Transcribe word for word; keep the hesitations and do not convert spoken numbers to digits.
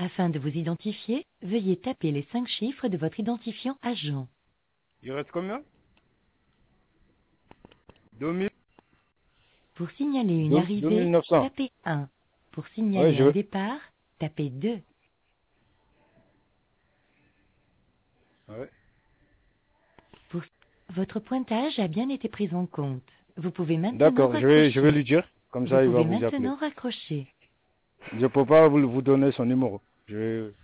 Afin de vous identifier, veuillez taper les cinq chiffres de votre identifiant agent. Il reste combien? deux mille. Pour signaler une deux- arrivée, 2900. tapez un. Pour Ouais, signaler je un veux. départ, tapez deux. Ouais. Pour... Votre pointage a bien été pris en compte. Vous pouvez maintenant D'accord, je vais, je vais raccrocher. lui dire. Comme Vous ça, il va pouvez vous appeler. maintenant raccrocher. Je ne peux pas vous, vous donner son numéro. Je vais